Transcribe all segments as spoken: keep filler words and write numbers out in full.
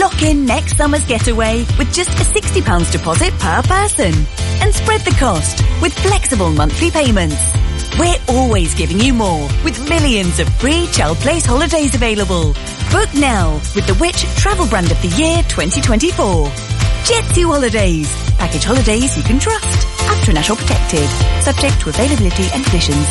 Lock in next summer's getaway with just a sixty pounds deposit per person. And spread the cost with flexible monthly payments. We're always giving you more with millions of free Child Place holidays available. Book now with the Which Travel Brand of the Year twenty twenty-four. Jet2 Holidays. Package holidays you can trust. After National Protected. Subject to availability and conditions.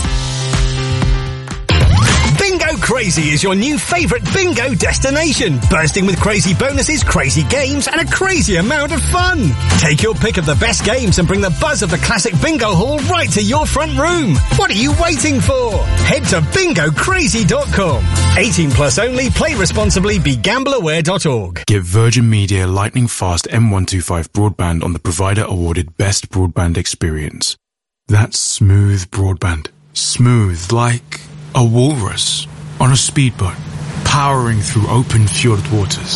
Bingo Crazy is your new favourite bingo destination, bursting with crazy bonuses, crazy games, and a crazy amount of fun. Take your pick of the best games and bring the buzz of the classic bingo hall right to your front room. What are you waiting for? Head to bingo crazy dot com. eighteen plus only, play responsibly, be gamble aware dot org. Get Virgin Media lightning fast M one twenty-five broadband on the provider awarded best broadband experience. That's smooth broadband. Smooth like a walrus on a speedboat, powering through open fjord waters.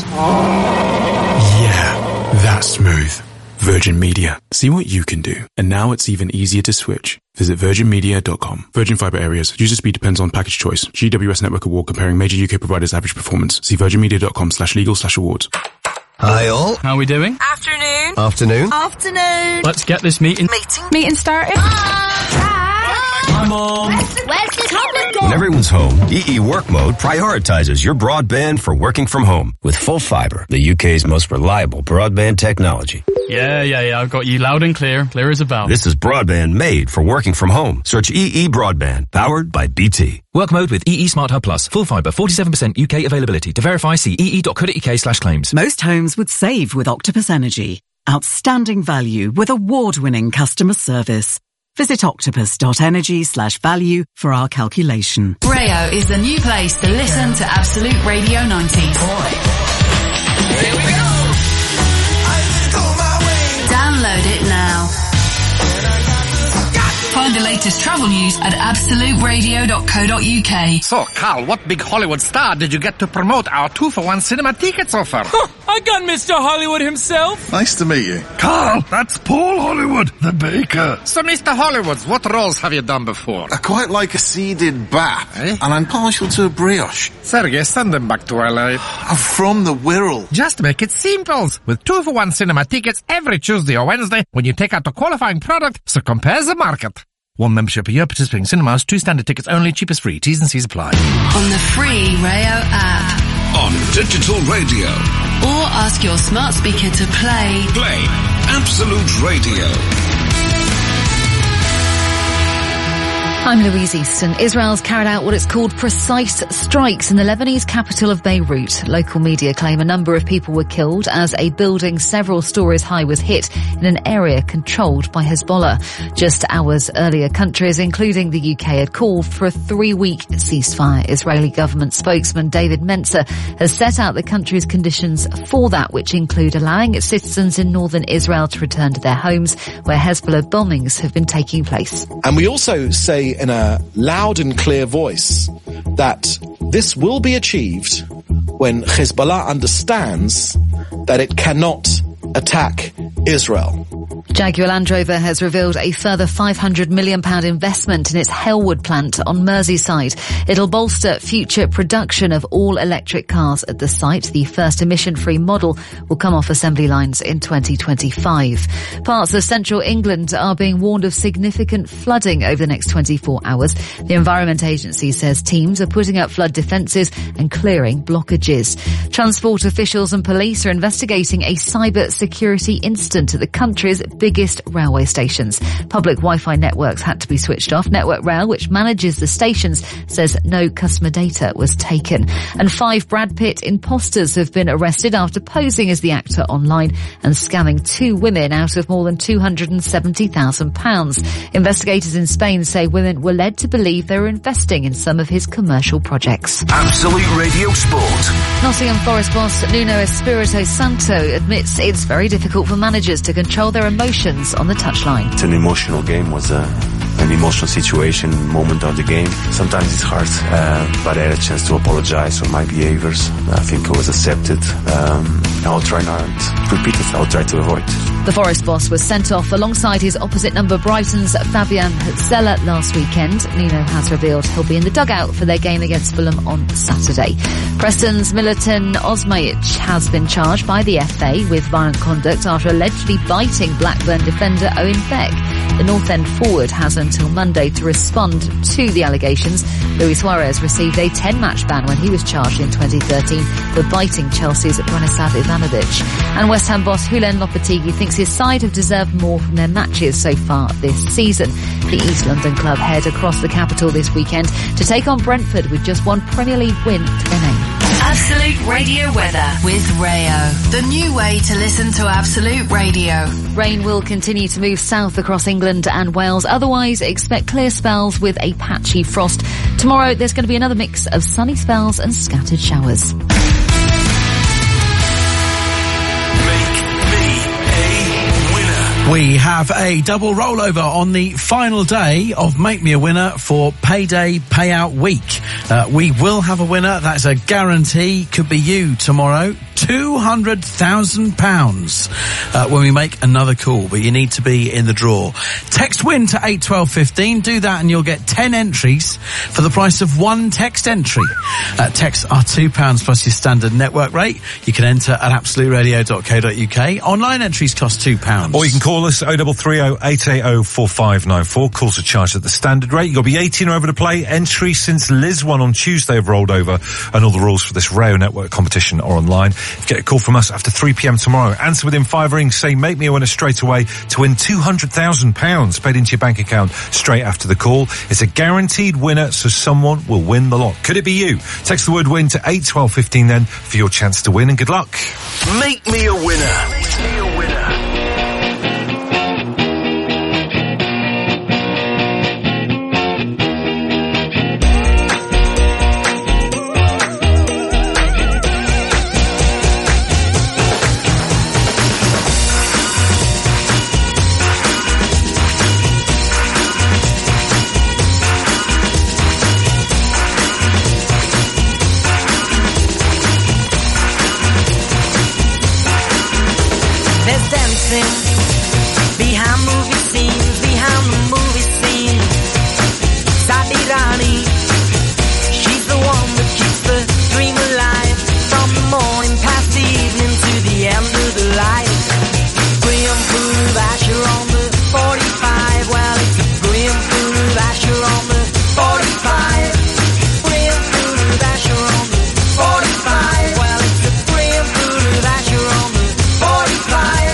Yeah, that's smooth. Virgin Media. See what you can do. And now it's even easier to switch. Visit virgin media dot com. Virgin Fibre areas. User speed depends on package choice. G W S Network Award comparing major U K providers' average performance. See virgin media dot com slash legal slash awards. Hi all. How are we doing? Afternoon. Afternoon. Afternoon. Let's get this meeting. Meeting. Meeting started. Hi, Mom. Where's the tablet gone? When everyone's home, E E Work Mode prioritizes your broadband for working from home with full fibre, the U K's most reliable broadband technology. Yeah, yeah, yeah. I've got you loud and clear. Clear as a bell. This is broadband made for working from home. Search E E Broadband, powered by B T. Work mode with E E Smart Hub Plus. Full fibre, forty-seven percent U K availability. To verify, see ee dot co dot uk slash claims. Most homes would save with Octopus Energy. Outstanding value with award-winning customer service. Visit octopus.energy slash value for our calculation. Rayo is the new place to listen to Absolute Radio nineties. Here we go. Download it now. Find the latest travel news at absolute radio dot co dot uk. So, Carl, what big Hollywood star did you get to promote our two-for-one cinema tickets offer? Huh, I got Mister Hollywood himself. Nice to meet you. Carl, that's Paul Hollywood, the baker. So, Mister Hollywoods, what roles have you done before? I quite like a seeded bat, eh? And I'm partial to a brioche. Sergey, send them back to L A. I'm from the Wirral. Just make it simple. With two-for-one cinema tickets every Tuesday or Wednesday when you take out a qualifying product, so compare the market. One membership a year, participating cinemas, two standard tickets only, cheapest free. T's and C's apply. On the free Rayo app. On digital radio. Or ask your smart speaker to play. Play Absolute Radio. I'm Louise Easton. Israel's carried out what it's called precise strikes in the Lebanese capital of Beirut. Local media claim a number of people were killed as a building several stories high was hit in an area controlled by Hezbollah. Just hours earlier, countries, including the U K, had called for a three-week ceasefire. Israeli government spokesman David Mencer has set out the country's conditions for that, which include allowing its citizens in northern Israel to return to their homes where Hezbollah bombings have been taking place. And we also say in a loud and clear voice that this will be achieved when Hezbollah understands that it cannot attack Israel. Jaguar Land Rover has revealed a further five hundred million pounds investment in its Hellwood plant on Merseyside. It'll bolster future production of all-electric cars at the site. The first emission-free model will come off assembly lines in twenty twenty-five. Parts of central England are being warned of significant flooding over the next twenty-four hours. The Environment Agency says teams are putting up flood defences and clearing blockages. Transport officials and police are investigating a cyber security incident at the country's biggest railway stations. Public Wi-Fi networks had to be switched off. Network Rail, which manages the stations, says no customer data was taken. And five Brad Pitt imposters have been arrested after posing as the actor online and scamming two women out of more than two hundred seventy thousand pounds. Investigators in Spain say women were led to believe they were investing in some of his commercial projects. Absolute Radio Sport. Nottingham Forest boss Nuno Espirito Santo admits it's very difficult for managers to control their emotions on the touchline. It's an emotional game, was a, an emotional situation, moment of the game. Sometimes it's hard, uh, but I had a chance to apologize for my behaviors. I think I was accepted. Um, I'll try not to repeat it. I'll try to avoid. The Forest boss was sent off alongside his opposite number Brighton's Fabian Hutzela last weekend. Nuno has revealed he'll be in the dugout for their game against Fulham on Saturday. Preston's Milutin Osmaic has been charged by the F A with violent conduct after allegedly biting Blackburn defender Owen Beck. The North End forward has until Monday to respond to the allegations. Luis Suarez received a ten-match ban when he was charged in twenty thirteen for biting Chelsea's Branislav Ivanovic. And West Ham boss Julen Lopetegui thinks his side have deserved more from their matches so far this season. The East London club head across the capital this weekend to take on Brentford with just one Premier League win to their name. Absolute Radio weather with Rayo, the new way to listen to Absolute Radio. Rain will continue to move south across England and Wales. Otherwise, expect clear spells with a patchy frost. Tomorrow, there's going to be another mix of sunny spells and scattered showers. We have a double rollover on the final day of Make Me a Winner for Payday Payout Week. Uh, we will have a winner. That's a guarantee. Could be you tomorrow. two hundred thousand pounds uh, when we make another call, but you need to be in the draw. Text WIN to eight twelve fifteen. Do that and you'll get ten entries for the price of one text entry. Uh, texts are two pounds plus your standard network rate. You can enter at absolute radio dot co dot uk. Online entries cost two pounds. Or you can call us oh double three oh, eight eight oh, four five nine four. Calls are charged at the standard rate. You've got to be eighteen or over to play. Entry since Liz won on Tuesday have rolled over, and all the rules for this Rayo Network competition are online. Get a call from us after three p.m. tomorrow. Answer within five rings. Say Make Me a Winner straight away to win two hundred thousand pounds paid into your bank account straight after the call. It's a guaranteed winner, so someone will win the lot. Could it be you? Text the word WIN to eight twelve fifteen then for your chance to win, and good luck. Make me a winner. Make me a winner. Behind movie scenes, behind the movie scene, Sadi Rani, she's the one that keeps the dream alive, from the morning past the evening to the end of the light. Graham Pool, Asher on the forty-five, well it's a Graham Pool, Asher on the forty-five. Graham Pool, Asher on the forty-five, well it's a Graham Pool, Asher on the forty-five.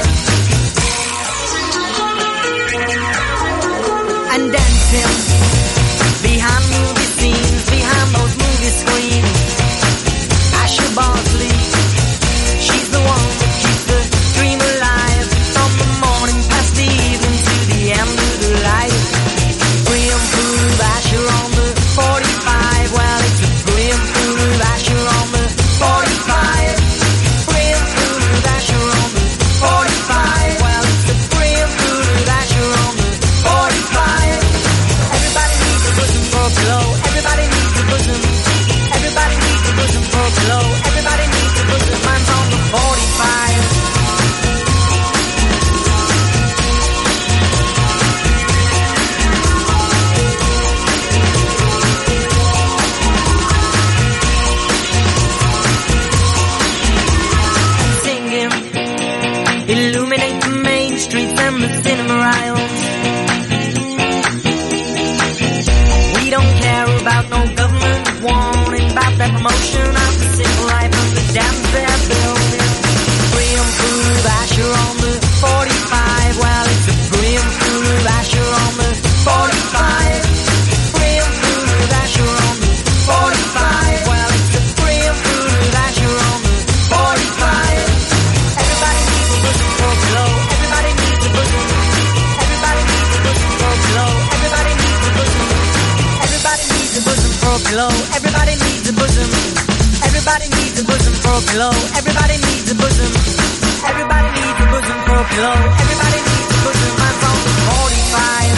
And dancing behind movie scenes, behind those movie screens, Asher Bosley, she's the one that keeps the dream alive, from the morning past the evening to the end of the light. Graham Pool, Asher on the forty-five, well it's a Graham Pool, Asher on the forty-five. Graham Pool, Asher on the forty-five, well it's a Graham Pool, Asher on the forty-five. Everybody needs a bosom for a pillow. Everybody needs a bosom. Everybody needs a bosom for a pillow. Everybody needs a bosom. Mine's on the forty-five. Singing, illuminate the main streets and the cinema aisles. We don't care about no government warning about that promotion of the civil life of the dams they're building. Graham Pool, Asher on the forty-five, well it's a Graham Pool, Asher on the forty-five. Graham Pool, Asher on the forty-five, well it's a Graham Pool, Asher on the forty-five. Everybody needs a bosom for a pillow. Everybody needs a bosom. Everybody needs a bosom for a pillow. Everybody needs a bosom. Everybody needs a bosom for a pillow. Everybody needs a bosom. Everybody needs a bosom for a pillow. Everybody needs a bosom. Everybody needs a bosom for a pillow. Everybody needs a bosom. Mine's on the forty-five.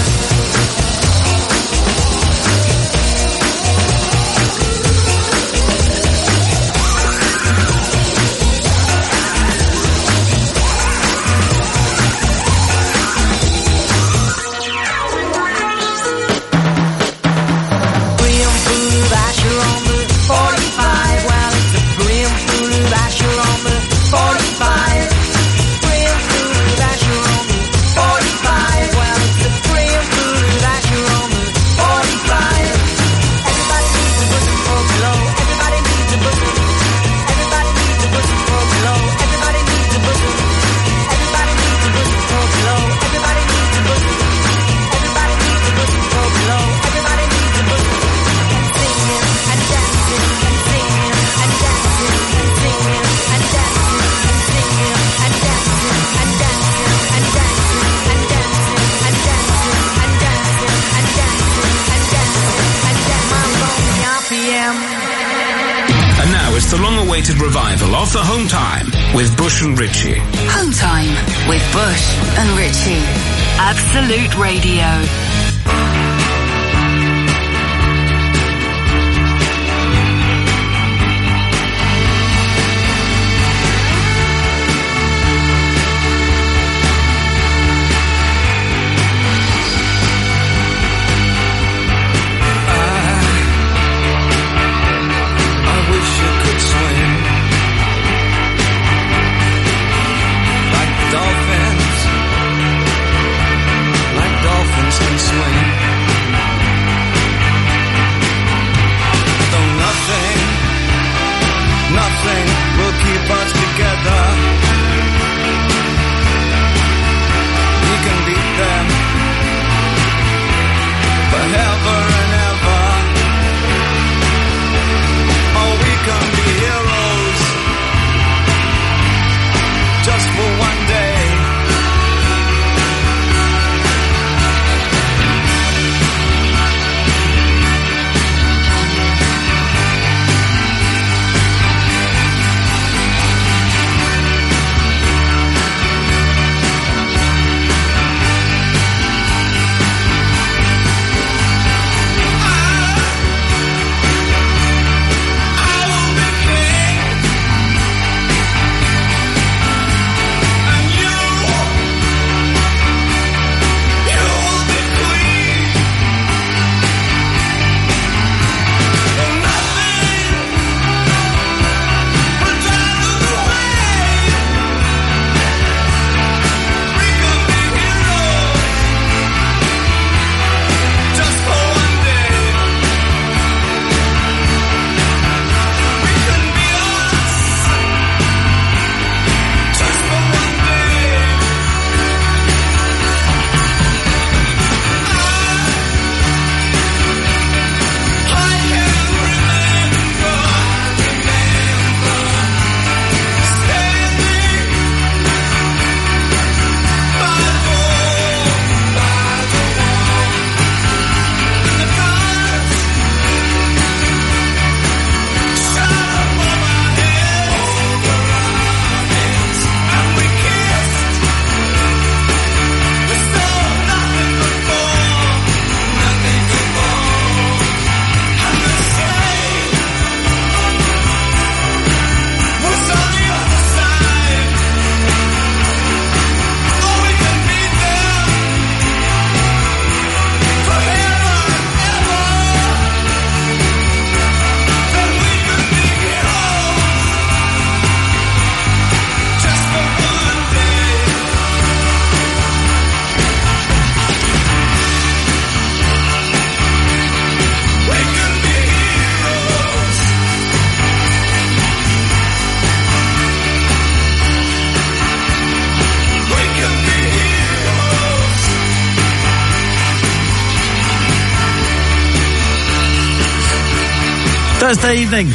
long-awaited revival of the Home Time with Bush and Ritchie. Home Time with Bush and Ritchie. Absolute Radio. Thursday evening.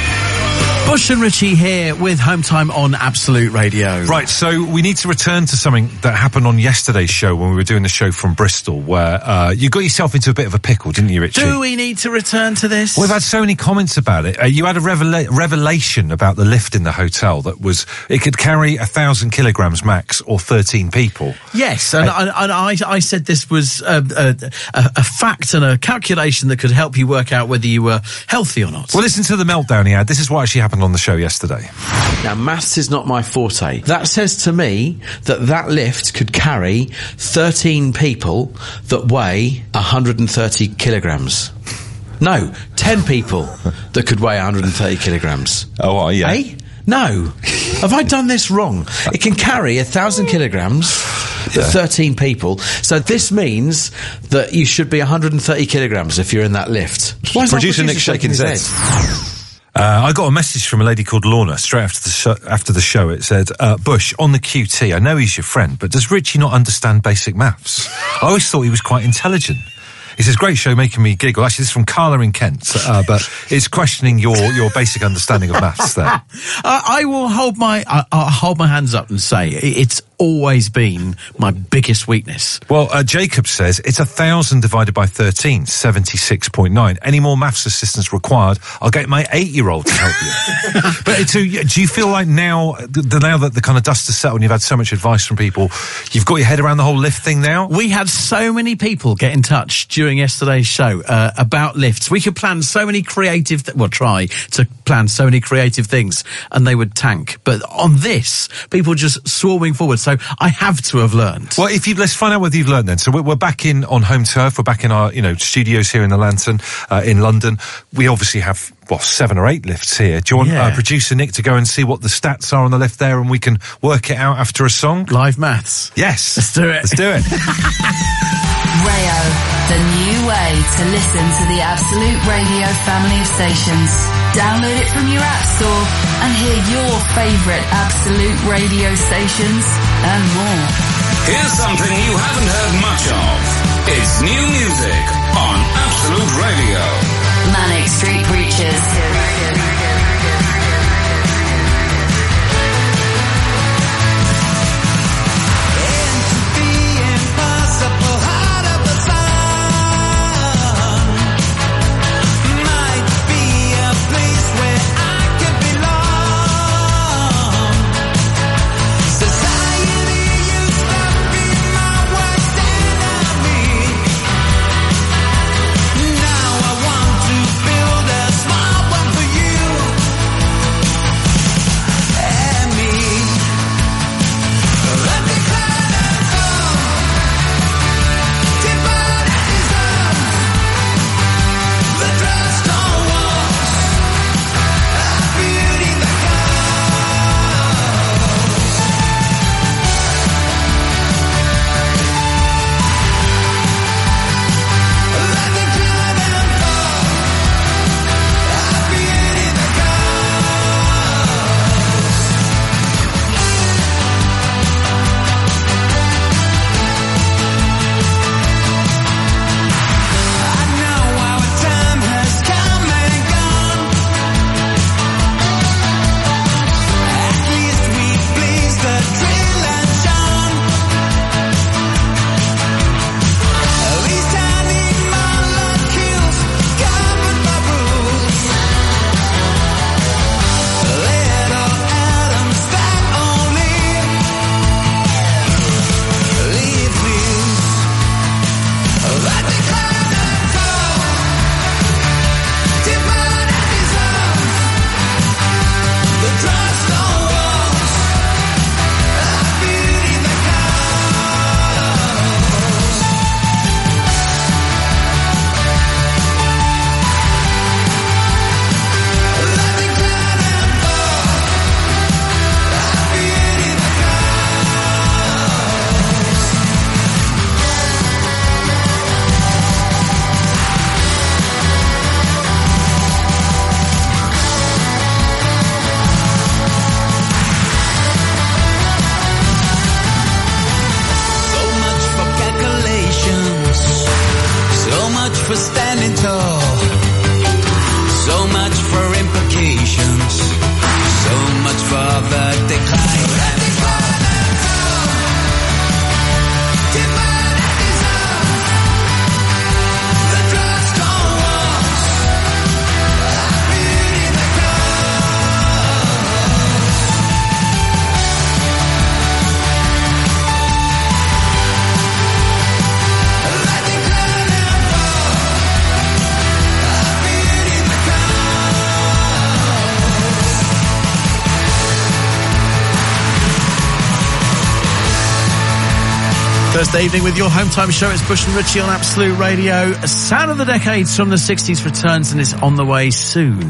Bush and Ritchie here with Home Time on Absolute Radio. Right, so we need to return to something that happened on yesterday's show when we were doing the show from Bristol, where uh, you got yourself into a bit of a pickle, didn't you, Ritchie? Do we need to return to this? We've had so many comments about it. Uh, you had a revela- revelation about the lift in the hotel that was, it could carry a thousand kilograms max or thirteen people. Yes, and, uh, and, and I, I said this was a, a, a, a fact and a calculation that could help you work out whether you were healthy or not. Well, listen to the meltdown he had. This is what actually happened on the show yesterday. Now, maths is not my forte. That says to me that that lift could carry thirteen people that weigh one hundred thirty kilograms. No, ten people that could weigh one hundred thirty kilograms. Oh, well, yeah. Eh? No. Have I done this wrong? It can carry a thousand kilograms, yeah. thirteen people. So this means that you should be one hundred thirty kilograms if you're in that lift. Why is Producer Nick shaking his head. Uh, I got a message from a lady called Lorna straight after the show, after the show. It said, uh, Bush, on the Q T, I know he's your friend, but does Ritchie not understand basic maths? I always thought he was quite intelligent. He says, great show, making me giggle. Actually, this is from Carla in Kent, uh, but it's questioning your, your basic understanding of maths there. uh, I will hold my, uh, I'll hold my hands up and say it's always been my biggest weakness. Well, uh, Jacob says it's a thousand divided by thirteen, seventy-six point nine. Any more maths assistance required, I'll get my eight-year-old to help you. But so, do you feel like now, the, now that the kind of dust has settled and you've had so much advice from people, you've got your head around the whole lift thing now? We had so many people get in touch during yesterday's show uh, about lifts. We could plan so many creative, th- well, try to plan so many creative things, and they would tank. But on this, people just swarming forward. So I have to have learned. Well, if you let's find out whether you've learned then. So we're, we're back in on home turf. We're back in our, you know, studios here in the Lantern uh, in London. We obviously have, well, seven or eight lifts here. Do you want yeah. uh, producer Nick to go and see what the stats are on the lift there, and we can work it out after a song? Live maths. Yes. Let's do it. Let's do it. Rayo, the new way to listen to the Absolute Radio family of stations. Download it from your app store and hear your favourite Absolute Radio stations and more. Here's something you haven't heard much of. It's new music on Absolute Radio. Manic Street Preachers. Thursday evening with your home time show. It's Bush and Richie on Absolute Radio. A sound of the decades from the sixties returns and is on the way soon.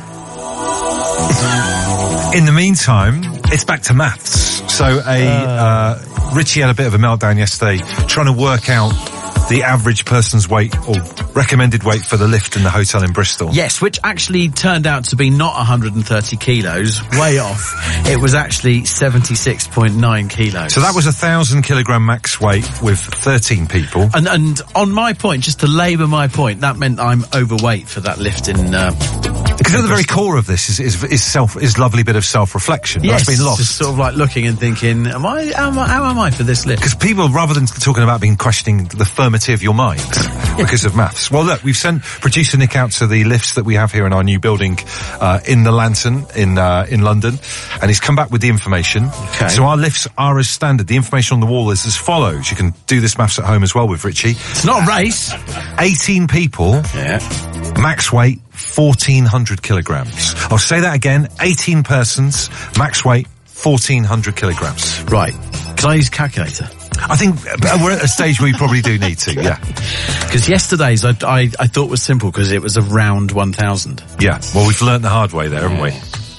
In the meantime, it's back to maths. So a uh, uh, Richie had a bit of a meltdown yesterday trying to work out the average person's weight, or recommended weight for the lift in the hotel in Bristol. Yes, which actually turned out to be not one hundred thirty kilos, way off. It was actually seventy-six point nine kilos. So that was a thousand kilogram max weight with thirteen people. And and on my point, just to labour my point, that meant I'm overweight for that lift in. Uh, because at the very core of this is is, is self is lovely bit of self reflection. Yes, that's been lost. Just sort of like looking and thinking, am I? Am I how am I for this lift? Because people, rather than talking about being questioning the firmity of your mind because of maths. Well, look, we've sent producer Nick out to the lifts that we have here in our new building uh, in the Lantern in uh, in London, and he's come back with the information. Okay. So our lifts are as standard. The information on the wall is as follows. You can do this maths at home as well with Richie. It's not a race. eighteen people. Yeah. Max weight fourteen hundred kilograms. I'll say that again. eighteen persons. Max weight fourteen hundred kilograms. Right. Can I use a calculator? I think we're at a stage where we probably do need to, yeah. Because yesterday's I, I, I thought was simple because it was around one thousand. Yeah, well, we've learnt the hard way there, haven't we?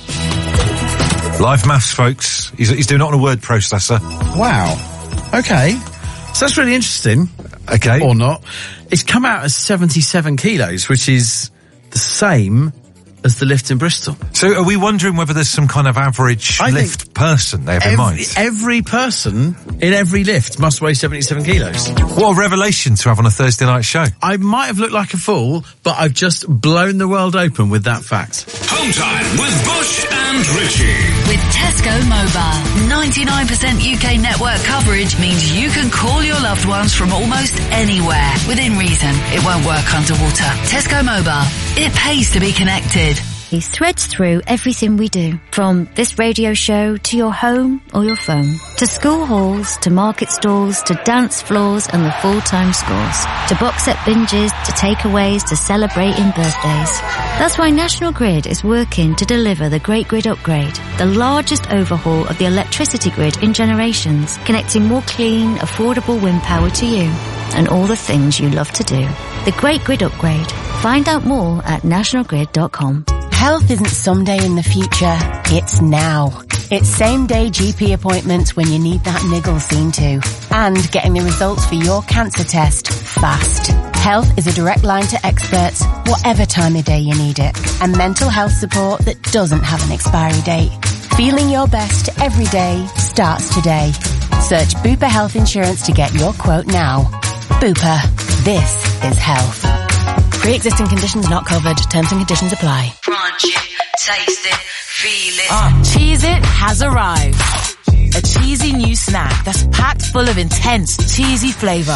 Live maths, folks. He's, he's doing it on a word processor. Wow. Okay. So that's really interesting. Okay. Or not. It's come out as seventy-seven kilos, which is the same as the lift in Bristol. So are we wondering whether there's some kind of average I lift person they have every, in mind? Every person in every lift must weigh seventy-seven kilos. What a revelation to have on a Thursday night show. I might have looked like a fool, but I've just blown the world open with that fact. Home time with Bush and Richie. With Tesco Mobile, ninety-nine percent U K network coverage means you can call your loved ones from almost anywhere. Within reason, it won't work underwater. Tesco Mobile, it pays to be connected. He threads through everything we do, from this radio show to your home or your phone, to school halls, to market stalls, to dance floors and the full-time scores, to box set binges, to takeaways, to celebrating birthdays. That's why National Grid is working to deliver the Great Grid Upgrade, the largest overhaul of the electricity grid in generations, connecting more clean, affordable wind power to you and all the things you love to do. The Great Grid Upgrade. Find out more at national grid dot com. Health isn't someday in the future, it's now. It's same-day G P appointments when you need that niggle seen to. And getting the results for your cancer test fast. Health is a direct line to experts, whatever time of day you need it. And mental health support that doesn't have an expiry date. Feeling your best every day starts today. Search Bupa Health Insurance to get your quote now. Bupa. This is health. Pre-existing conditions not covered. Terms and conditions apply. Crunch it, taste it, feel it. Uh, Cheez-It has arrived. A cheesy new snack that's packed full of intense, cheesy flavour.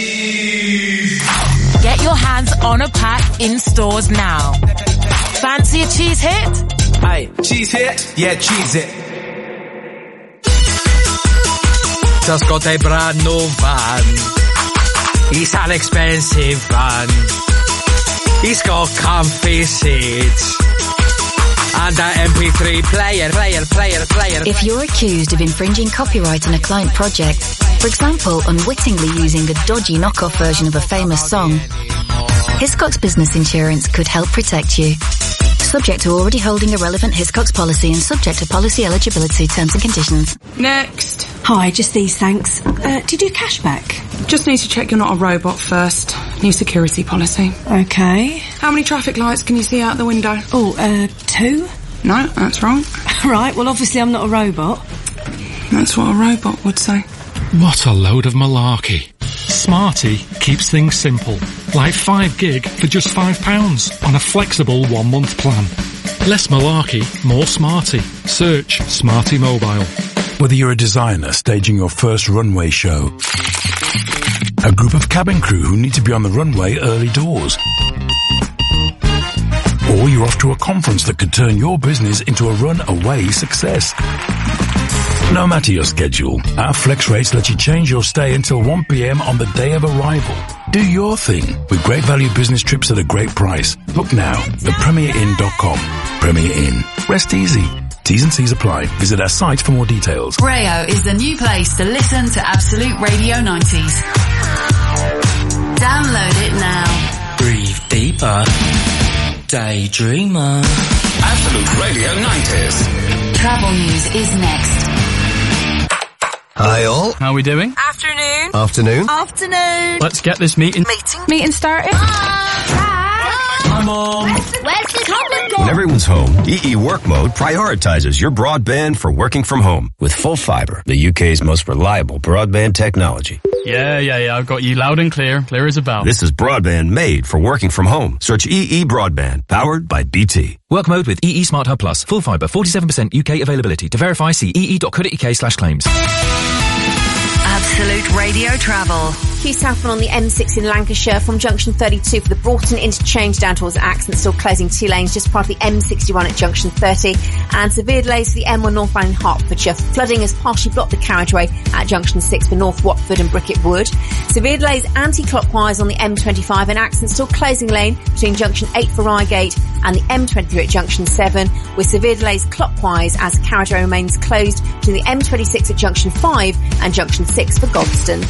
Get your hands on a pack in stores now. Fancy a cheese hit? Hey, cheese hit? Yeah, cheese it. Just got a brand new van. It's an expensive van. He's got comfy seats and an M P three player, player, player, player. If you're accused of infringing copyright on a client project, for example, unwittingly using a dodgy knockoff version of a famous song, Hiscox Business Insurance could help protect you. Subject to already holding a relevant Hiscox policy and subject to policy eligibility, terms and conditions. Next. Hi, just these, thanks. Uh, do you do cashback? Just need to check you're not a robot first. New security policy. Okay. How many traffic lights can you see out the window? Oh, uh, two? No, that's wrong. Right, well obviously I'm not a robot. That's what a robot would say. What a load of malarkey. Smarty keeps things simple. Like five gig for just five pounds on a flexible one month plan. Less malarkey, more smarty. Search Smarty Mobile. Whether you're a designer staging your first runway show, a group of cabin crew who need to be on the runway early doors, or you're off to a conference that could turn your business into a run-away success. No matter your schedule, our flex rates let you change your stay until one p.m. on the day of arrival. Do your thing with great value business trips at a great price. Book now at premier inn dot com. Premier Inn. Rest easy. T's and C's apply. Visit our site for more details. Rayo is the new place to listen to Absolute Radio nineties. Download it now. Breathe deeper. Daydreamer. Absolute Radio nineties. Travel news is next. Hi all. How are we doing? Afternoon. Afternoon. Afternoon. Let's get this meeting. Meeting. Meeting started. Hi, Mom. Where's the tablet gone? When everyone's home, E E Work Mode prioritizes your broadband for working from home with full fibre, the U K's most reliable broadband technology. Yeah, yeah, yeah. I've got you loud and clear. Clear as a bell. This is broadband made for working from home. Search E E Broadband, powered by B T. Work mode with E E Smart Hub Plus. Full fibre, forty-seven percent U K availability. To verify, see ee.co.uk slash claims. Absolute Radio Travel. Q Southbound on the M six in Lancashire from junction thirty-two for the Broughton interchange down towards Axon, still closing two lanes just part of the M sixty-one at junction thirty, and severe delays for the M one northbound in Hertfordshire. Flooding has partially blocked the carriageway at junction six for North Watford and Bricket Wood. Severe delays anti-clockwise on the M twenty-five in Axon, still closing lane between junction eight for Reigate and the M twenty-three at junction seven, with severe delays clockwise as carriageway remains closed between the M twenty-six at junction five and junction six for Godstone.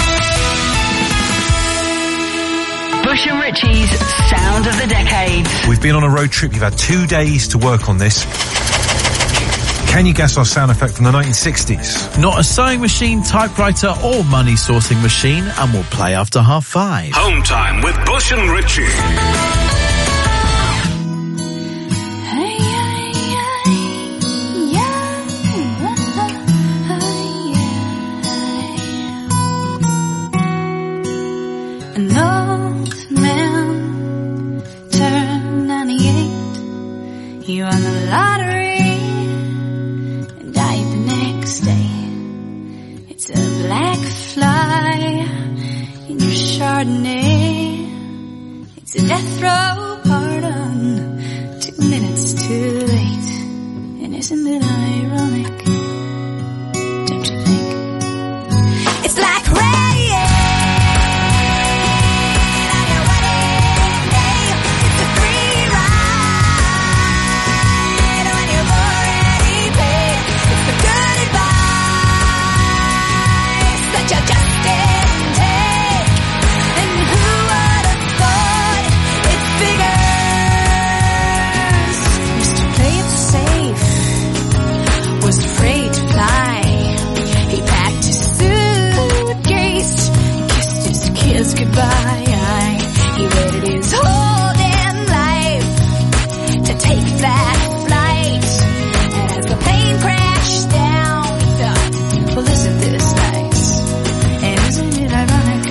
Bush and Ritchie's Sound of the Decade. We've been on a road trip. You've had two days to work on this. Can you guess our sound effect from the nineteen sixties? Not a sewing machine, typewriter or money sorting machine, and we'll play after half five. Home time with Bush and Ritchie. An old man turned ninety-eight. He won the lottery and died the next day. It's a black fly in your Chardonnay. It's a death row pardon, two minutes too late. And isn't it ironic? Don't you think? It's like rain. Goodbye. He waited his whole damn life to take that flight. And as the plane crashed down, he thought, well, isn't this nice? And isn't it ironic?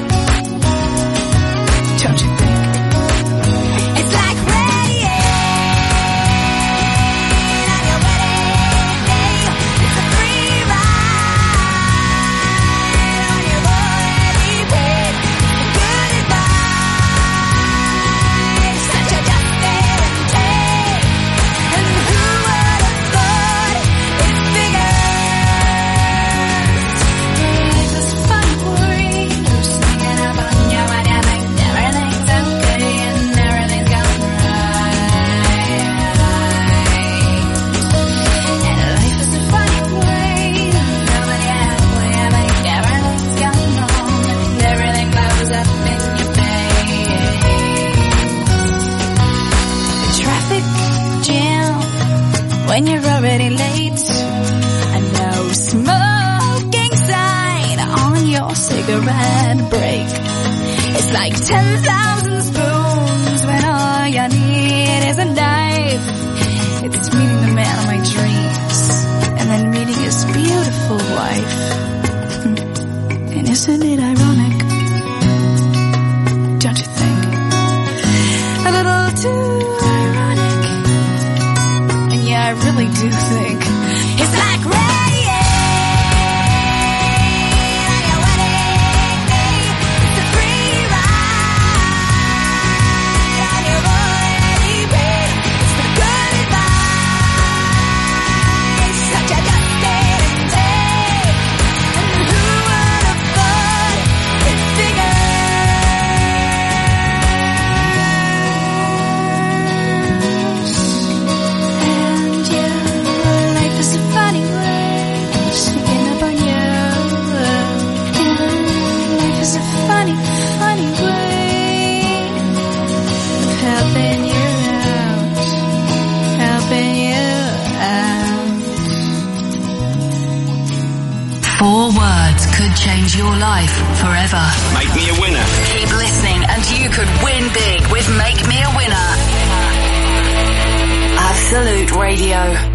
Don't you think? It's like rain on your wedding day. It's a free ride on your already paid. When you're already late, a no smoking sign on your cigarette break. It's like ten thousand spoons when all you need is a knife. It's meeting the man of my dreams and then meeting his beautiful wife. And isn't it ironic? Don't you think? A little too ironic. I really do think it's like rain on your wedding day. It's a free ride on your already paid. It's the good advice, such a just take. And who would have thought it's bigger? And you Four words could change your life forever. Make me a winner. Keep listening and you could win big with Make Me a Winner. Absolute Radio.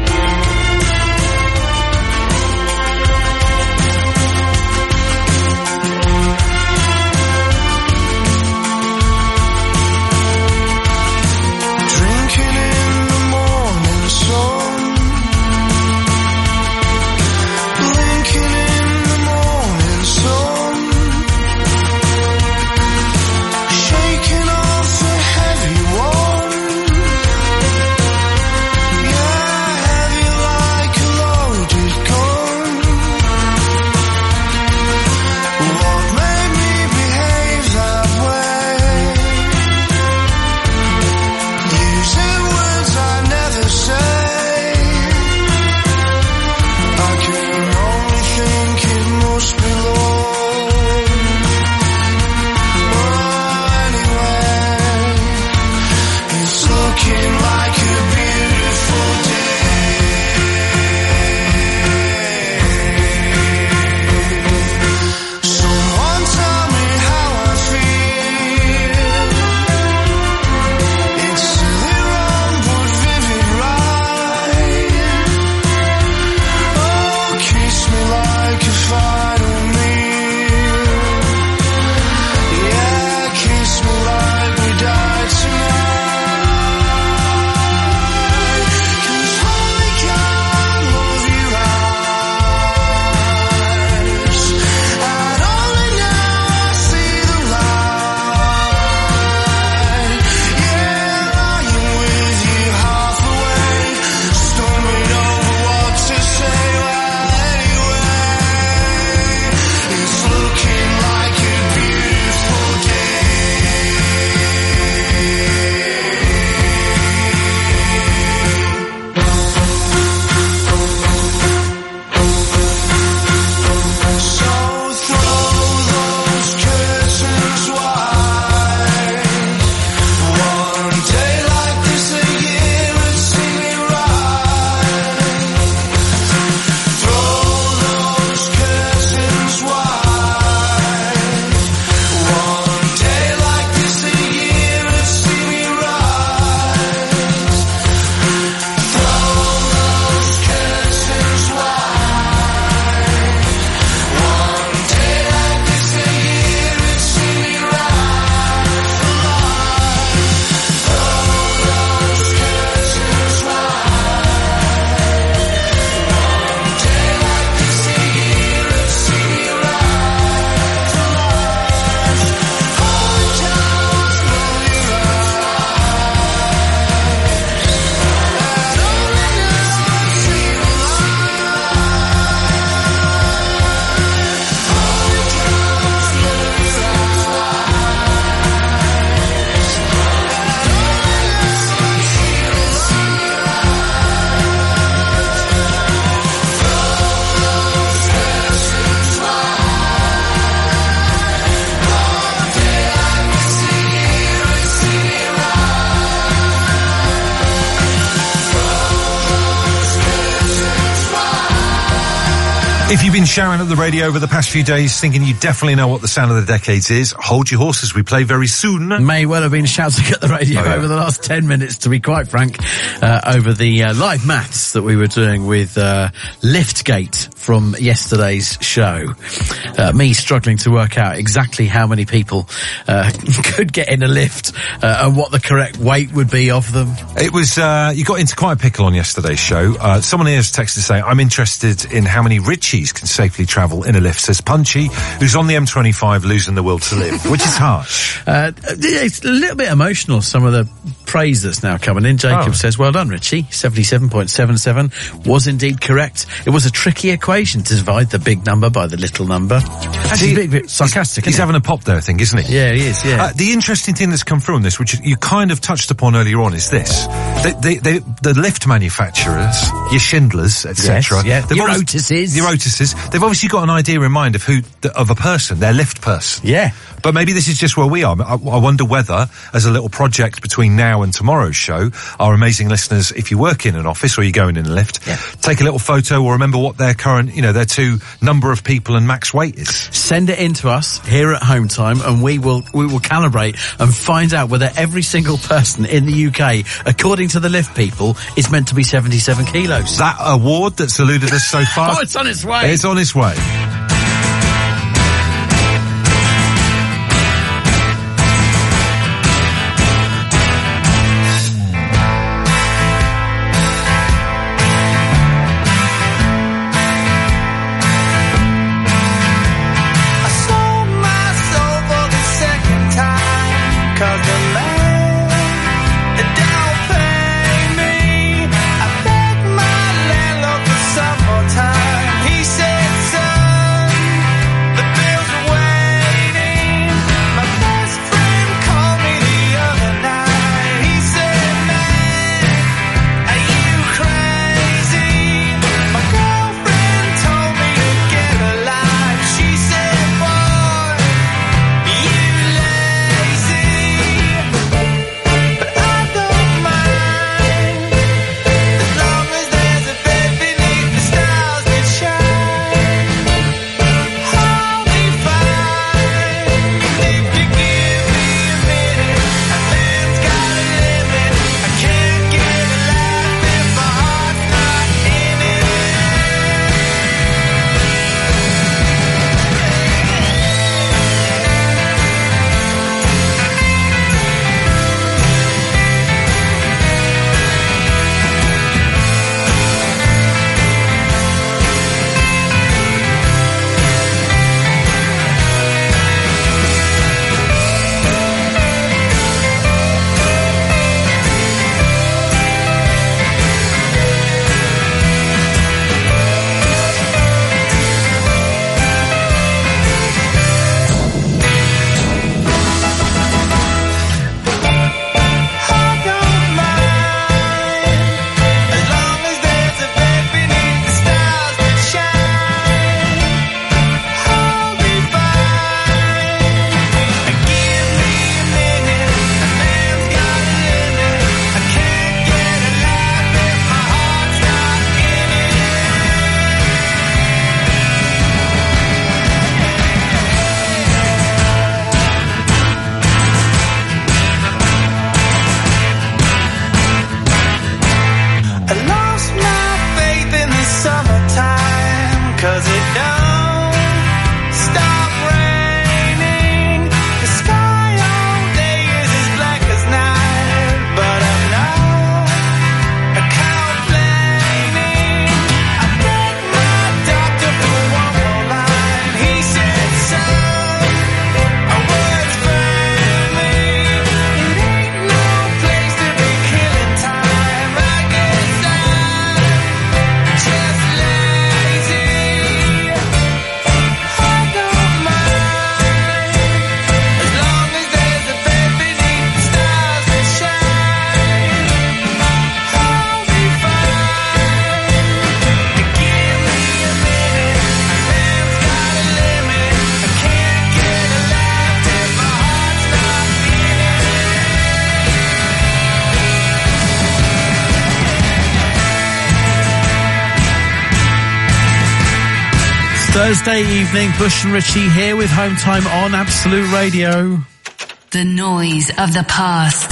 If you've been shouting at the radio over the past few days thinking you definitely know what the sound of the decades is, hold your horses, we play very soon. May well have been shouting at the radio oh, yeah. over the last ten minutes, to be quite frank, uh, over the uh, live maths that we were doing with uh, Liftgate from yesterday's show. Uh, me struggling to work out exactly how many people uh, could get in a lift uh, and what the correct weight would be of them. It was, uh, you got into quite a pickle on yesterday's show. Uh, someone here has texted saying, I'm interested in how many Richies can safely travel in a lift, says Punchy, who's on the M twenty-five losing the will to live, which is harsh. Uh, it's a little bit emotional, some of the praise that's now coming in. Jacob oh. says, well done, Richie. seventy-seven point seven seven was indeed correct. It was a tricky equation to divide the big number by the little number. Actually, he's a bit, bit sarcastic, He's, he's having a pop there, I think, isn't he? Yeah, he is, yeah. Uh, the interesting thing that's come through on this, which you kind of touched upon earlier on, is this. They, they, they, the lift manufacturers, your Schindlers, et cetera. Yes, yeah. Your always, Otises. Your Otises. notices, they've obviously got an idea in mind of who, of a person, their lift person. Yeah. But maybe this is just where we are. I, I wonder whether, as a little project between now and tomorrow's show, our amazing listeners, if you work in an office or you're going in a lift, yeah. take a little photo or remember what their current, you know, their two number of people and max weight is. Send it in to us here at Home Time, and we will we will calibrate and find out whether every single person in the U K, according to the lift people, is meant to be seventy-seven kilos. That award that's eluded us so far. Oh, it's on its way. It's on its way. He said, Thursday evening, Bush and Richie here with Home Time on Absolute Radio. The noise of the past.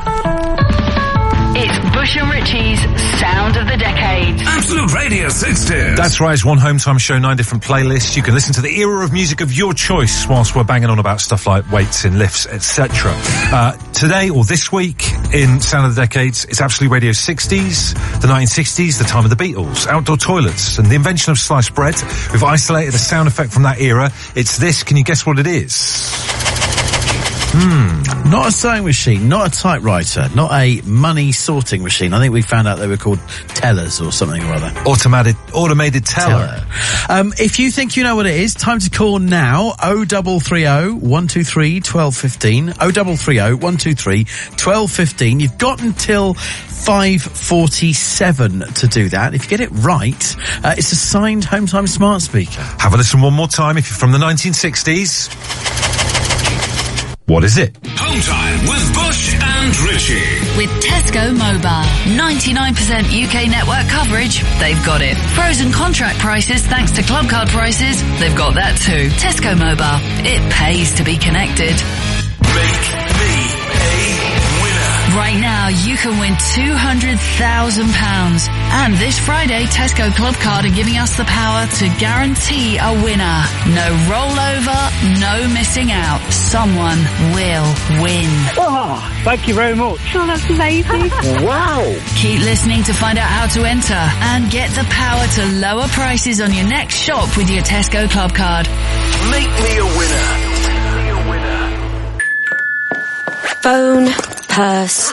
It's Bush and Richie's Sound of the Decades. Absolute Radio sixties. That's right, it's one Home Time show, nine different playlists. You can listen to the era of music of your choice whilst we're banging on about stuff like weights in lifts, et cetera. Uh, today, or this week, in Sound of the Decades, it's Absolute Radio sixties, the nineteen sixties, the time of the Beatles, outdoor toilets, and the invention of sliced bread. We've isolated a sound effect from that era. It's this. Can you guess what it is? Hmm. Not a sewing machine, not a typewriter, not a money sorting machine. I think we found out they were called tellers or something or other. Automated, automated teller. teller. Um, if you think you know what it is, time to call now. oh double three oh, one two three, twelve fifteen. oh double three oh, one two three, twelve fifteen. You've got until five forty-seven to do that. If you get it right, uh, it's a signed Home Time smart speaker. Have a listen one more time if you're from the nineteen sixties. What is it? Home Time with Bush and Richie. With Tesco Mobile. ninety-nine percent U K network coverage, they've got it. Frozen contract prices thanks to club card prices, they've got that too. Tesco Mobile. It pays to be connected. Make me a winner. Right now, you can win two hundred thousand pounds. And this Friday, Tesco Club Card are giving us the power to guarantee a winner. No rollover, no missing out. Someone will win. Oh, thank you very much. Oh, that's amazing. Wow. Keep listening to find out how to enter and get the power to lower prices on your next shop with your Tesco Club Card. Make me a winner. Phone, purse,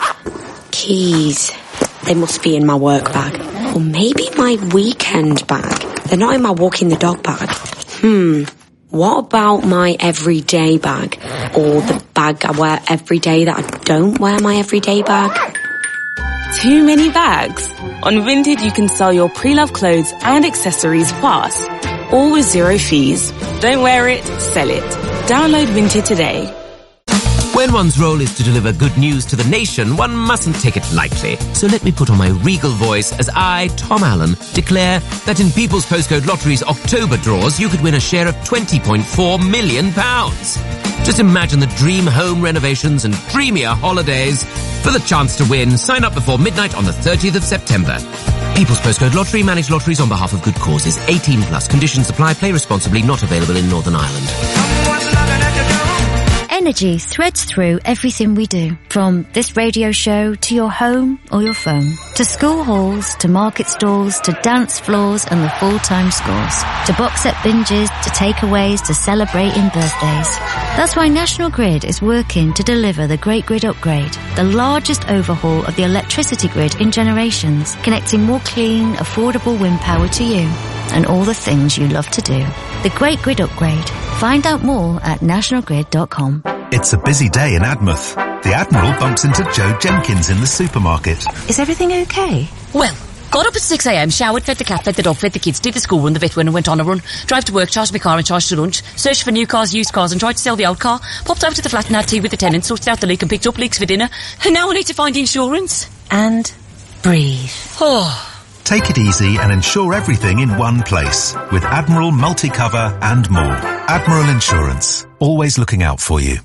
keys. They must be in my work bag. Or maybe my weekend bag. They're not in my walking the dog bag. Hmm. What about my everyday bag? Or the bag I wear every day that I don't wear my everyday bag? Too many bags? On Vinted you can sell your pre-loved clothes and accessories fast. All with zero fees. Don't wear it, sell it. Download Vinted today. When one's role is to deliver good news to the nation, one mustn't take it lightly. So let me put on my regal voice as I, Tom Allen, declare that in People's Postcode Lottery's October draws, you could win a share of twenty point four million pounds. Just imagine the dream home renovations and dreamier holidays. For the chance to win, sign up before midnight on the thirtieth of September. People's Postcode Lottery, manage lotteries on behalf of good causes. eighteen plus. Conditions apply. Play responsibly. Not available in Northern Ireland. Energy threads through everything we do, from this radio show to your home or your phone, to school halls, to market stalls, to dance floors and the full-time scores, to box set binges, to takeaways, to celebrating birthdays. That's why National Grid is working to deliver the Great Grid Upgrade, the largest overhaul of the electricity grid in generations, connecting more clean, affordable wind power to you and all the things you love to do. The Great Grid Upgrade. Find out more at national grid dot com. It's a busy day in Admouth. The Admiral bumps into Joe Jenkins in the supermarket. Is everything okay? Well, got up at six a.m, showered, fed the cat, fed the dog, fed the kids, did the school run, the vet run and went on a run, drive to work, charged my car and charged to lunch, searched for new cars, used cars and tried to sell the old car, popped over to the flat and had tea with the tenant, sorted out the leak and picked up leaks for dinner, and now I need to find insurance. And breathe. Oh. Take it easy and insure everything in one place with Admiral Multi-Cover and more. Admiral Insurance, always looking out for you.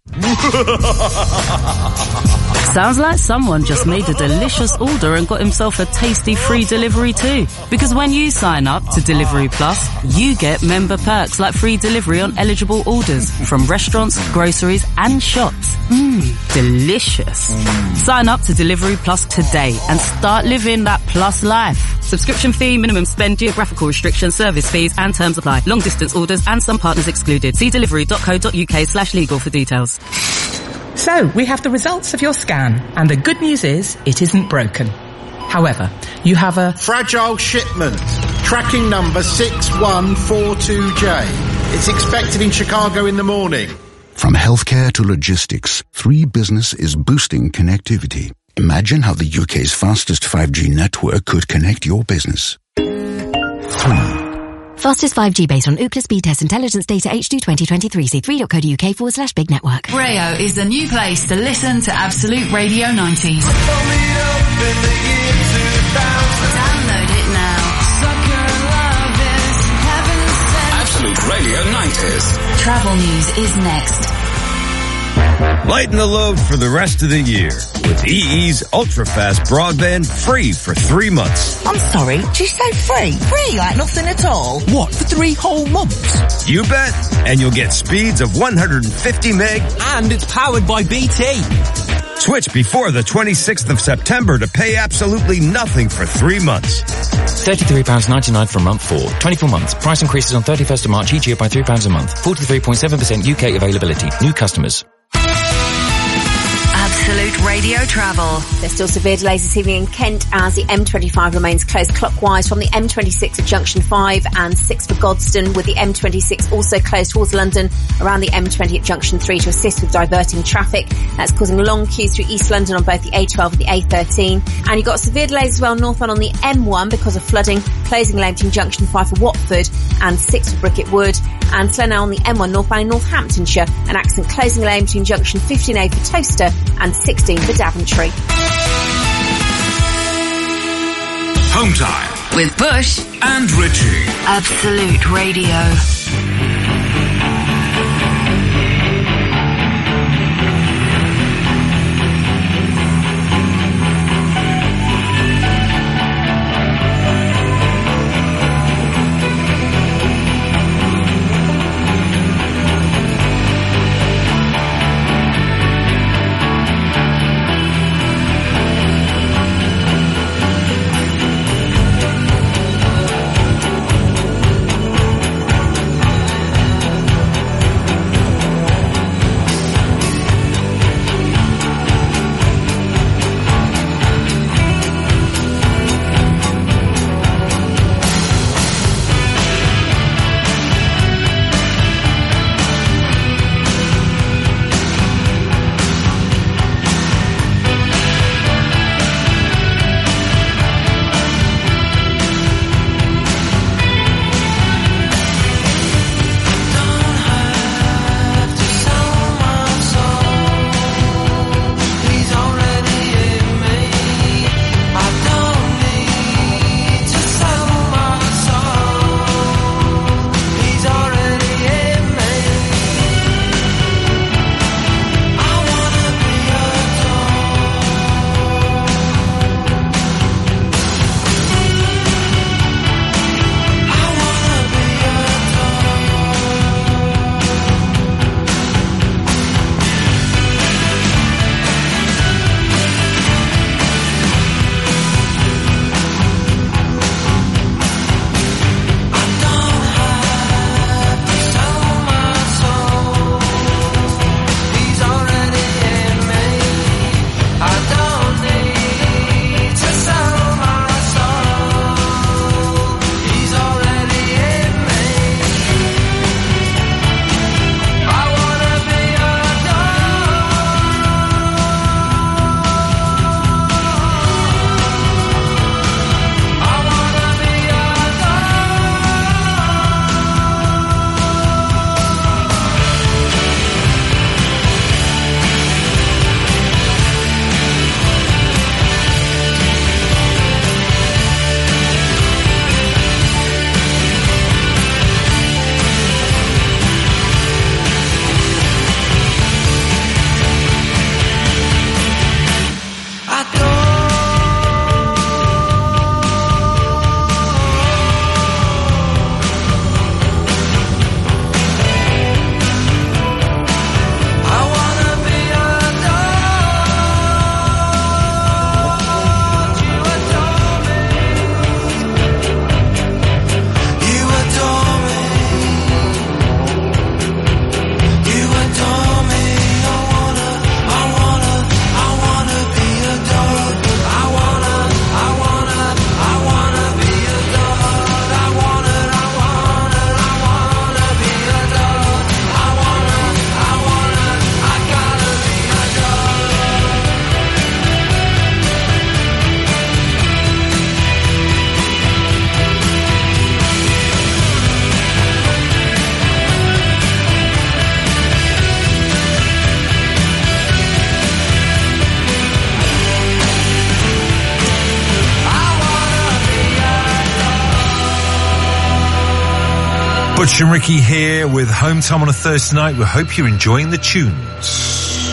Sounds like someone just made a delicious order and got himself a tasty free delivery too. Because when you sign up to Delivery Plus, you get member perks like free delivery on eligible orders from restaurants, groceries and shops. Mmm, delicious. Mm. Sign up to Delivery Plus today and start living that plus life. Subscription fee, minimum spend, geographical restrictions, service fees and terms apply. Long distance orders and some partners excluded. See delivery dot co dot uk slash legal for details. So, we have the results of your scan, and the good news is, it isn't broken. However, you have a fragile shipment, tracking number six one four two J. It's expected in Chicago in the morning. From healthcare to logistics, three Business is boosting connectivity. Imagine how the U K's fastest five G network could connect your business. Three. Fastest five G based on Ookla speed test intelligence data H two twenty twenty-three. See three dot co dot uk forward slash big network. Rayo is the new place to listen to Absolute Radio nineties. Download it now. Absolute Radio nineties. Travel news is next. Lighten the load for the rest of the year with E E's ultra-fast broadband free for three months. I'm sorry, did you say free? Free like nothing at all? What, for three whole months? You bet. And you'll get speeds of one hundred fifty meg. And it's powered by B T. Switch before the twenty-sixth of September to pay absolutely nothing for three months. thirty-three pounds ninety-nine for a month for twenty-four months. Price increases on thirty-first of March each year by three pounds a month. forty-three point seven percent U K availability. New customers. Absolute Radio Travel. There's still severe delays this evening in Kent as the M twenty-five remains closed clockwise from the M twenty-six at Junction five and six for Godstone, with the M twenty-six also closed towards London around the M twenty at Junction three to assist with diverting traffic. That's causing long queues through East London on both the A twelve and the A thirteen. And you've got severe delays as well northbound on the M one because of flooding, closing lane between Junction five for Watford and six for Bricket Wood. And slow now on the M one northbound in Northamptonshire, an accident closing lane between Junction fifteen A for Toaster and sixteen for Daventry. Home Time with Bush and Richie. Absolute Radio. Butch and Ricky here with Home Time on a Thursday night. We hope you're enjoying the tunes.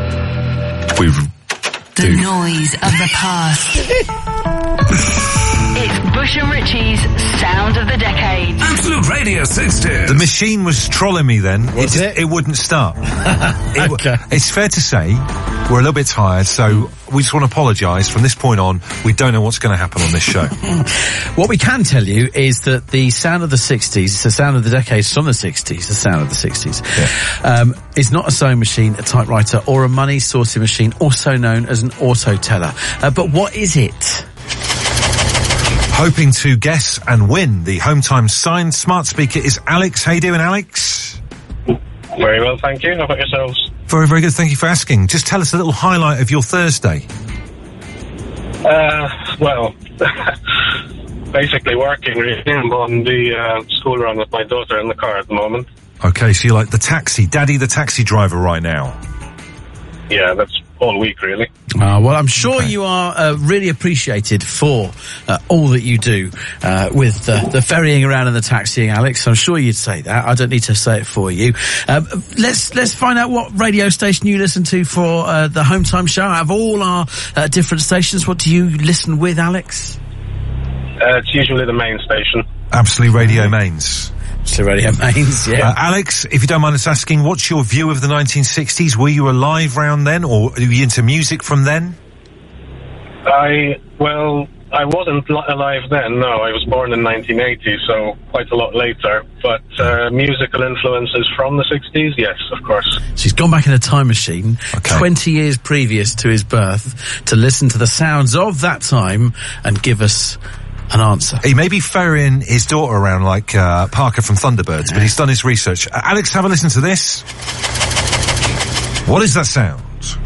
We've the noise of the past. It's Bush and Richie's Sound of the Decade. Absolute Radio sixties. The machine was trolling me then. Was it? it? It wouldn't start. it, Okay. It's fair to say we're a little bit tired, so we just want to apologise. From this point on, we don't know what's going to happen on this show. What we can tell you is that the sound of the sixties, it's the sound of the decades from the sixties, the sound of the sixties, yeah. um, is not a sewing machine, a typewriter, or a money sorting machine, also known as an auto teller. Uh, but what is it? Hoping to guess and win the Home Time signed smart speaker is Alex. How you doing, Alex? Very well, thank you. How about yourselves? Very, very good. Thank you for asking. Just tell us a little highlight of your Thursday. Uh, well, basically working really. I'm on the uh, school run with my daughter in the car at the moment. Okay, so you're like the taxi, daddy the taxi driver right now. Yeah, that's all week really. Uh, well, I'm sure okay. you are uh, really appreciated for uh, all that you do uh, with uh, the ferrying around and the taxiing, Alex. I'm sure you'd say that. I don't need to say it for you. Um, let's let's find out what radio station you listen to for uh, the Home Time show. Out of all our uh, different stations, what do you listen with, Alex? Uh, it's usually the main station. Absolute Radio Mains. So Radio Mains, yeah. Uh, Alex, if you don't mind us asking, what's your view of the nineteen sixties? Were you alive round then, or were you into music from then? I, well, I wasn't li- alive then, no. I was born in nineteen eighty, so quite a lot later. But uh, musical influences from the sixties, yes, of course. So he's gone back in a time machine, okay. twenty years previous to his birth, to listen to the sounds of that time and give us an answer. He may be ferrying his daughter around like uh, Parker from Thunderbirds, but he's done his research. Uh, Alex, have a listen to this. What is that sound?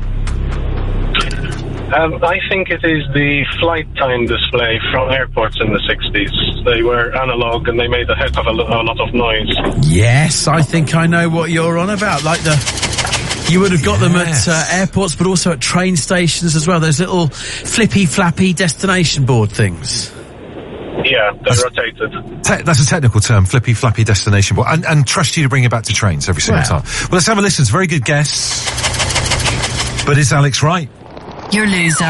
Um, I think it is the flight time display from airports in the sixties. They were analogue and they made a heck of a, lo- a lot of noise. Yes, I think I know what you're on about. Like the... You would have got yes. them at uh, airports, but also at train stations as well. Those little flippy, flappy destination board things. Yeah, they're that's, rotated. Te- that's a technical term, flippy, flappy destination board. And, and trust you to bring it back to trains every single wow. time. Well, let's have a listen. It's a very good guess. But is Alex right? You're a loser,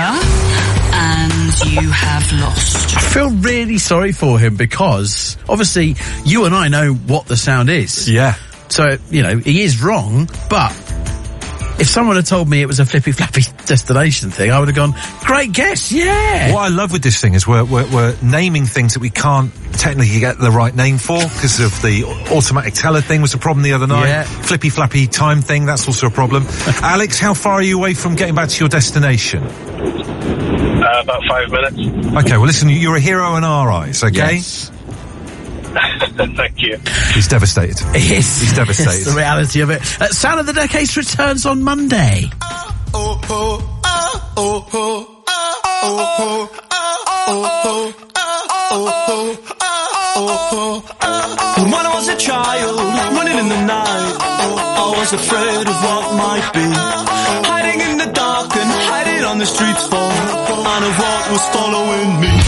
and you have lost. I feel really sorry for him because, obviously, you and I know what the sound is. Yeah. So, you know, he is wrong, but if someone had told me it was a flippy flappy destination thing, I would have gone, great guess, yeah! What I love with this thing is we're, we're, we're naming things that we can't technically get the right name for, because of the automatic teller thing was a problem the other night. Yeah. Flippy flappy time thing, that's also a problem. Alex, how far are you away from getting back to your destination? Uh, about five minutes. Okay, well listen, you're a hero in our eyes, okay? Yes. Thank you. He's devastated. He is. He's devastated. It's the reality of it. Uh, Sound of the Decades returns on Monday. Oh, oh, oh, oh, oh, oh, oh, oh, oh, oh. When I was a child, running in the night, I was afraid of what might be. Hiding in the dark and hiding on the streets for, and of what was following me.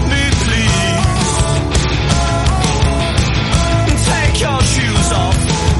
Shoes off.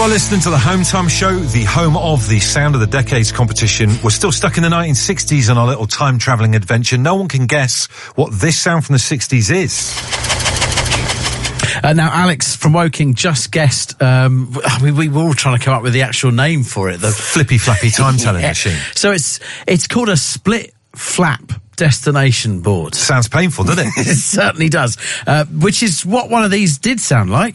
are listening to the Home Time Show, the home of the Sound of the Decades competition. We're still stuck in the nineteen sixties on our little time-travelling adventure. No one can guess what this sound from the sixties is. Uh, now, Alex from Woking just guessed, um, we, we were all trying to come up with the actual name for it. The Flippy Flappy time-telling yeah. machine. So it's it's called a split flap destination board. Sounds painful, doesn't it? It certainly does. Uh, which is what one of these did sound like.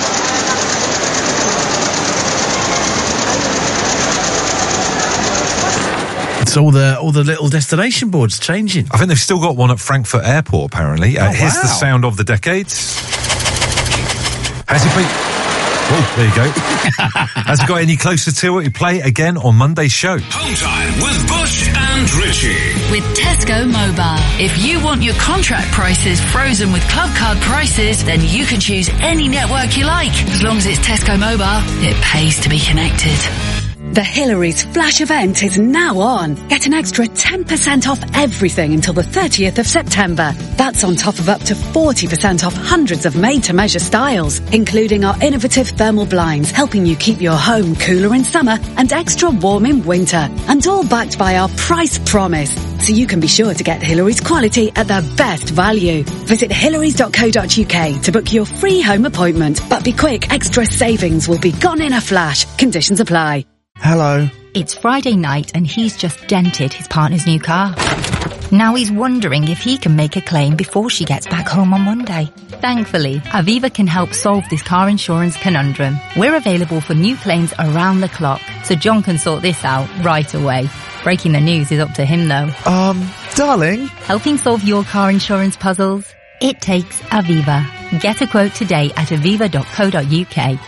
It's all the all the little destination boards changing. I think they've still got one at Frankfurt Airport, apparently. Uh, oh, here's wow. the sound of the decades. Has it been... Oh, there you go. Has it got any closer to it? We play again on Monday's show. Home Time with Bush and Richie. With Tesco Mobile. If you want your contract prices frozen with club card prices, then you can choose any network you like. As long as it's Tesco Mobile, it pays to be connected. The Hillary's Flash event is now on. Get an extra ten percent off everything until the thirtieth of September. That's on top of up to forty percent off hundreds of made-to-measure styles, including our innovative thermal blinds, helping you keep your home cooler in summer and extra warm in winter. And all backed by our price promise, so you can be sure to get Hillary's quality at the best value. Visit hillarys dot co dot uk to book your free home appointment. But be quick, extra savings will be gone in a flash. Conditions apply. Hello. It's Friday night and he's just dented his partner's new car. Now he's wondering if he can make a claim before she gets back home on Monday. Thankfully, Aviva can help solve this car insurance conundrum. We're available for new claims around the clock, so John can sort this out right away. Breaking the news is up to him though. Um, darling? Helping solve your car insurance puzzles? It takes Aviva. Get a quote today at aviva dot co dot uk.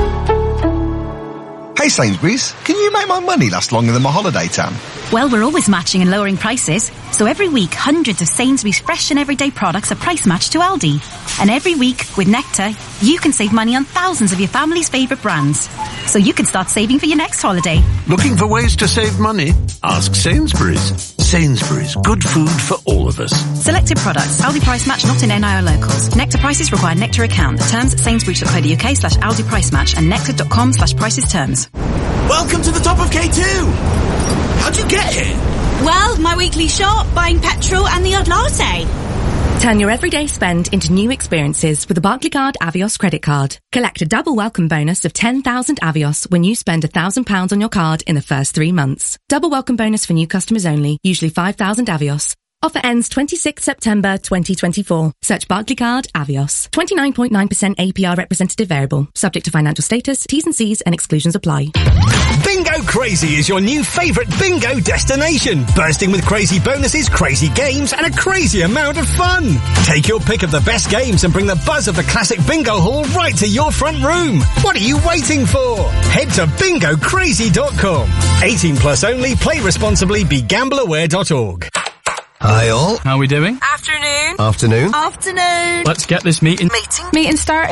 Hey Sainsbury's, can you make my money last longer than my holiday tan? Well, we're always matching and lowering prices. So every week, hundreds of Sainsbury's fresh and everyday products are price matched to Aldi. And every week, with Nectar, you can save money on thousands of your family's favourite brands. So you can start saving for your next holiday. Looking for ways to save money? Ask Sainsbury's. Sainsbury's, good food for all of us. Selected products, Aldi price match, not in N I or locals. Nectar prices require Nectar account. Terms at sainsbury's dot co dot uk slash Aldi price match and nectar dot com slash prices terms. Welcome to the top of K two. How'd you get here? Well, my weekly shop, buying petrol and the odd latte. Turn your everyday spend into new experiences with the Barclaycard Avios credit card. Collect a double welcome bonus of ten thousand Avios when you spend one thousand pounds on your card in the first three months. Double welcome bonus for new customers only, usually five thousand Avios. Offer ends twenty-sixth September twenty twenty-four. Search Barclaycard Avios. twenty-nine point nine percent A P R representative variable. Subject to financial status, T's and C's and exclusions apply. Bingo Crazy is your new favourite bingo destination. Bursting with crazy bonuses, crazy games and a crazy amount of fun. Take your pick of the best games and bring the buzz of the classic bingo hall right to your front room. What are you waiting for? Head to bingo crazy dot com. eighteen plus only, play responsibly, be gamble aware dot org. Hi all. How are we doing? Afternoon. Afternoon. Afternoon. Let's get this meeting. Meeting. Meeting started.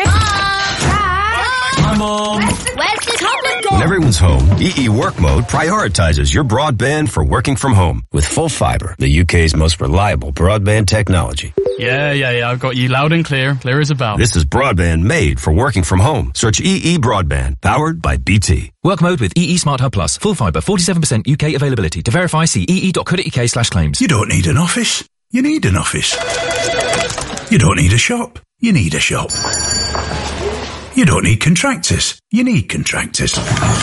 Hi, Mom. Where's the, where's the tablet gone? When everyone's home, E E Work Mode prioritizes your broadband for working from home with full fibre, the U K's most reliable broadband technology. Yeah, yeah, yeah, I've got you loud and clear, clear as a bell. This is broadband made for working from home. Search E E Broadband, powered by B T. Work mode with E E Smart Hub Plus. Full fibre, forty-seven percent U K availability. To verify, see E E dot co dot uk slash claims. You don't need an office. You need an office. You don't need a shop. You need a shop. You don't need contractors. You need contractors.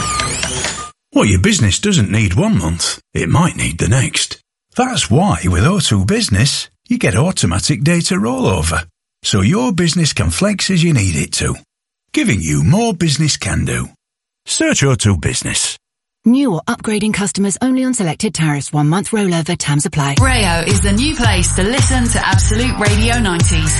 What your business doesn't need one month, it might need the next. That's why with O two Business, you get automatic data rollover, so your business can flex as you need it to, giving you more business can do. Search O two Business. New or upgrading customers only on selected tariffs. One month rollover. Terms apply. Rayo is the new place to listen to Absolute Radio nineties.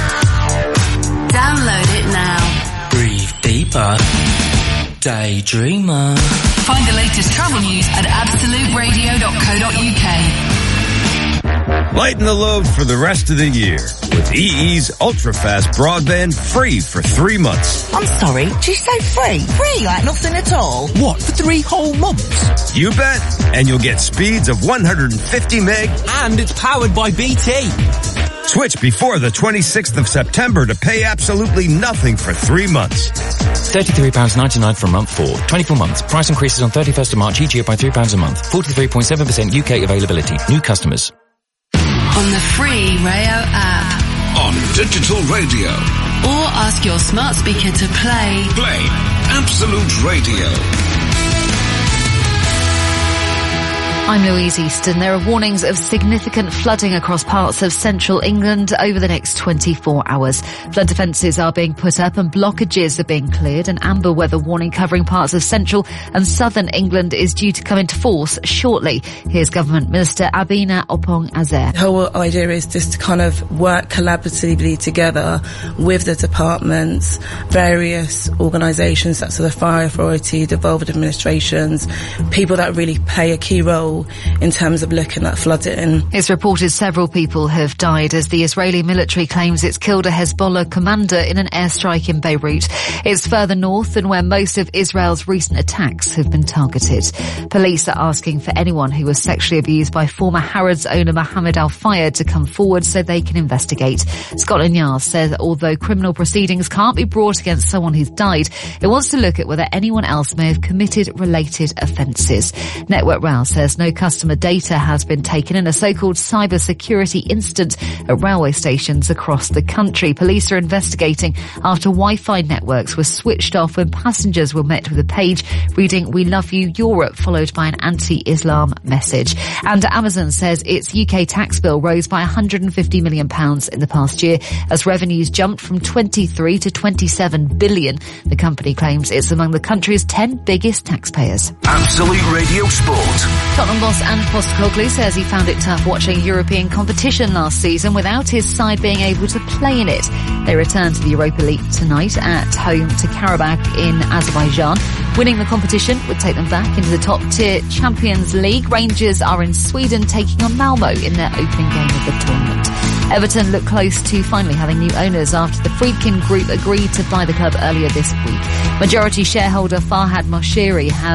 Download it now. Breathe deeper. Daydreamer. Find the latest travel news at absolute radio dot co dot uk. Lighten the load for the rest of the year with E E's ultra-fast broadband free for three months. I'm sorry, did you say free? Free like nothing at all? What, for three whole months? You bet. And you'll get speeds of one hundred fifty meg. And it's powered by B T. Switch before the twenty-sixth of September to pay absolutely nothing for three months. thirty-three pounds ninety-nine for a month for twenty-four months. Price increases on thirty-first of March each year by three pounds a month. forty-three point seven percent U K availability. New customers. On the free Rayo app. On digital radio. Or ask your smart speaker to play. Play Absolute Radio. I'm Louise Easton. There are warnings of significant flooding across parts of central England over the next twenty-four hours. Flood defences are being put up and blockages are being cleared. An amber weather warning covering parts of central and southern England is due to come into force shortly. Here's Government Minister Abina Opong-Azer. The whole idea is just to kind of work collaboratively together with the departments, various organisations, that's the Fire Authority, devolved administrations, people that really play a key role in terms of looking at flooding. It's reported several people have died as the Israeli military claims it's killed a Hezbollah commander in an airstrike in Beirut. It's further north than where most of Israel's recent attacks have been targeted. Police are asking for anyone who was sexually abused by former Harrods owner Mohammed Al-Fayed to come forward so they can investigate. Scotland Yard says that although criminal proceedings can't be brought against someone who's died, it wants to look at whether anyone else may have committed related offences. Network Rail says no customer data has been taken in a so-called cyber security incident at railway stations across the country. Police are investigating after Wi-Fi networks were switched off when passengers were met with a page reading "We love you, Europe," followed by an anti-Islam message. And Amazon says its U K tax bill rose by one hundred fifty million pounds in the past year as revenues jumped from twenty-three to twenty-seven billion. The company claims it's among the country's ten biggest taxpayers. Absolute Radio Sport. Tottenham boss Ange Postecoglou says he found it tough watching European competition last season without his side being able to play in it. They return to the Europa League tonight at home to Karabakh in Azerbaijan. Winning the competition would take them back into the top-tier Champions League. Rangers are in Sweden taking on Malmo in their opening game of the tournament. Everton look close to finally having new owners after the Friedkin Group agreed to buy the club earlier this week. Majority shareholder Farhad Moshiri has